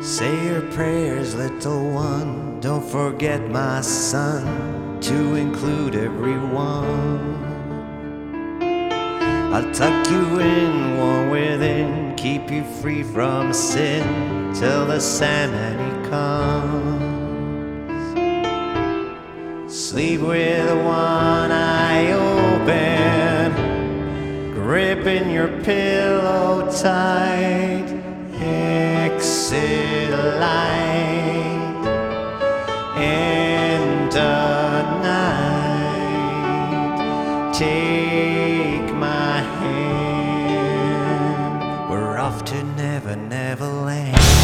Say your prayers, little one. Don't forget, my son, to include everyone. I'll tuck you in, warm within, keep you free from sin till the Sandman he comes. Sleep with one eye open, gripping your pillow tight. Exit light in the night. Take my hand, we're off to Never Never Land.